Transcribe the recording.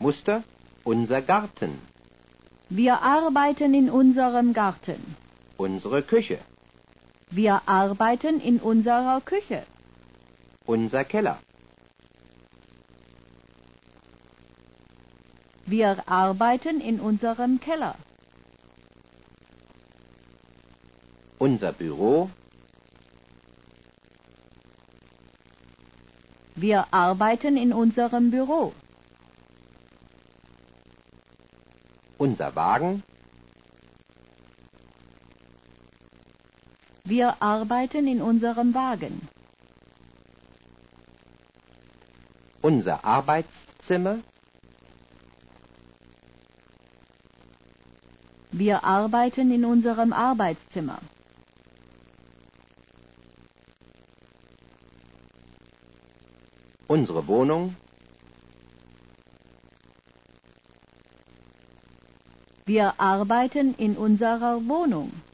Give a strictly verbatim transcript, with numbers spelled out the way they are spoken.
Muster, unser Garten. Wir arbeiten in unserem Garten. Unsere Küche. Wir arbeiten in unserer Küche. Unser Keller. Wir arbeiten in unserem Keller. Unser Büro. Wir arbeiten in unserem Büro. Unser Wagen. Wir arbeiten in unserem Wagen. Unser Arbeitszimmer. Wir arbeiten in unserem Arbeitszimmer. Unsere Wohnung. Wir arbeiten in unserer Wohnung.